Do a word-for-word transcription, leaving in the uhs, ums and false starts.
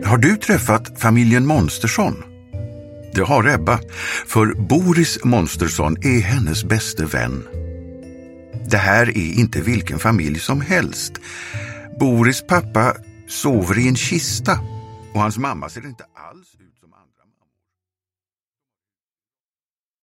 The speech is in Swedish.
Har du träffat familjen Monstersson? Det har Ebba, för Boris Monstersson är hennes bäste vän. Det här är inte vilken familj som helst. Boris pappa sover i en kista och hans mamma ser inte alls ut som andra.